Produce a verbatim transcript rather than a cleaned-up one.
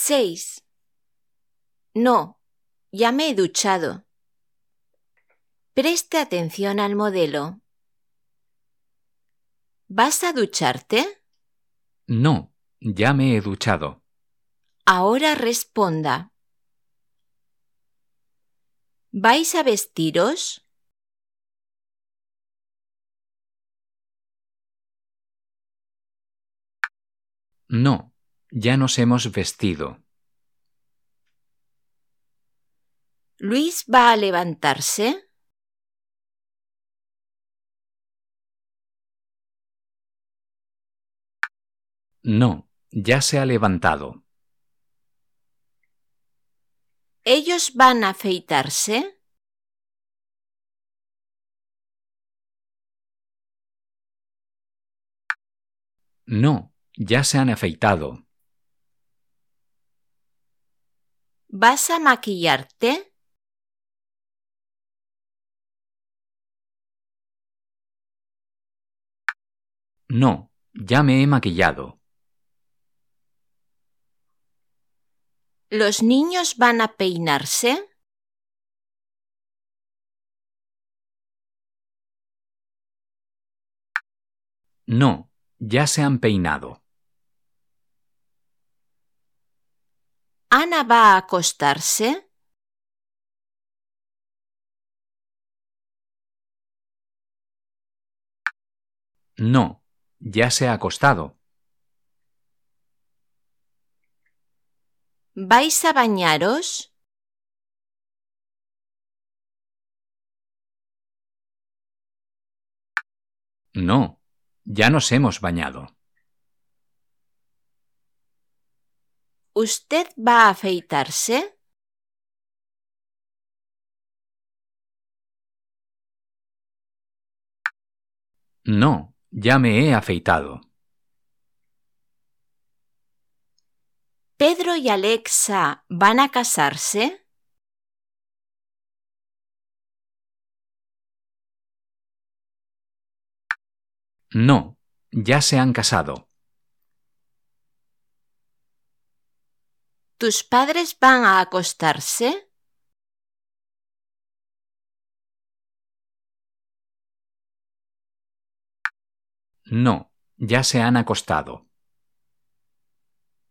Seis. No, ya me he duchado. Preste atención al modelo. ¿Vas a ducharte? No, ya me he duchado. Ahora responda. ¿Vais a vestiros? No, ya nos hemos vestido. ¿Luis va a levantarse? No, ya se ha levantado. ¿Ellos van a afeitarse? No, ya se han afeitado. ¿Vas a maquillarte? No, ya me he maquillado. ¿Los niños van a peinarse? No, ya se han peinado. ¿Ana va a acostarse? No, ya se ha acostado. ¿Vais a bañaros? No, ya nos hemos bañado. ¿Usted va a afeitarse? No, ya me he afeitado. ¿Pedro y Alexa van a casarse? No, ya se han casado. ¿Tus padres van a acostarse? No, ya se han acostado.